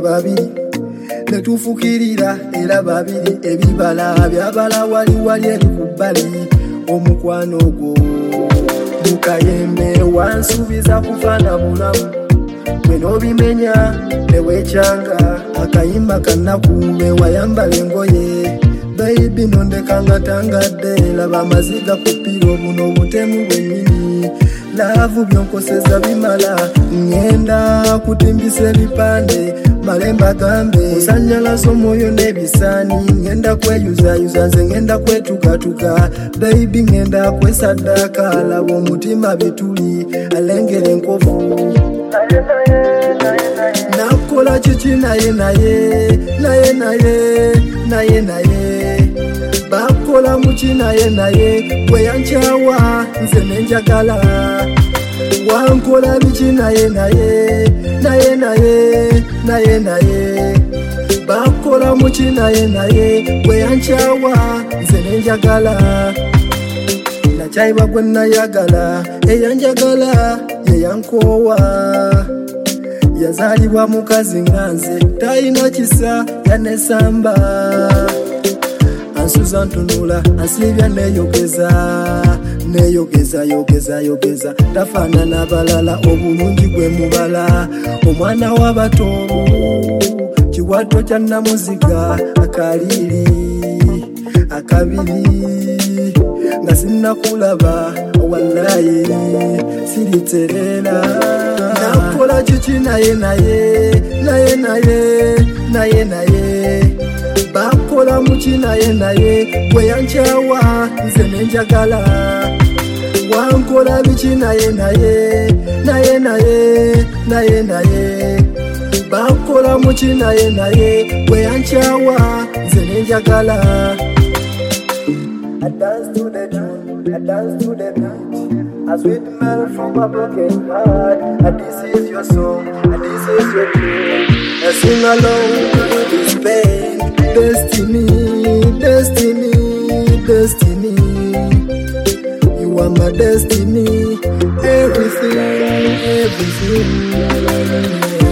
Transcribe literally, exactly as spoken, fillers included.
babiri netufukirira era babiri ebibala byabala wali wali eri ku bbali omukwano gwo mukayembe wansuubiza kufaana bulamu bwe n'obimenya neweekyanga akayimba kannakuube wayambala engoye bayibi nondekanga tangadde laba amaziga ku ppiro buno obutemu bwennyini laavu byonkoseza bimala ngenda kutimbisa ebipande malemba gambe osanjalaza omwoyo n'ebisaani ngenda kweyuzayuza nze ngenda kwetukatuka bayibi ngenda kwesaddaaka laba omutima bituli alengera enkovu nakola kiki naye naye naye naye naye naye bakola muki naye naye bwe yankyawa nze nenjagala wankola biki naye naye naye naye naye naye bakola muki naye naye bwe yankyawa nze nenjagala nakyayibwa gwe nayagala eyanjagala yeyankoowa yazaalibwa mukazi nga nze talina kisa yanesamba ansuza ntunula ansiibya neyogeza neyogeza yogeza yogeza tafaanana balala obulungi gwe mubala omwana w'abatoolu kiwato kya namuziga akaliiri akabiri nga sinnakulaba wallayi siriterera nakola kiki naye naye naye naye naye naye bakola muki naye naye bwe yankyawa nze nenjagala wankola biki naye naye naye naye naye naye bakola muki naye naye bwe yankyawa nze nenjagala. I dance to the tune, I dance to the beat, a sweet melody from a broken heart. And this is your song, and this is your tune. I sing along with this pain. Destiny, destiny, destiny. You are my destiny, everything, everything.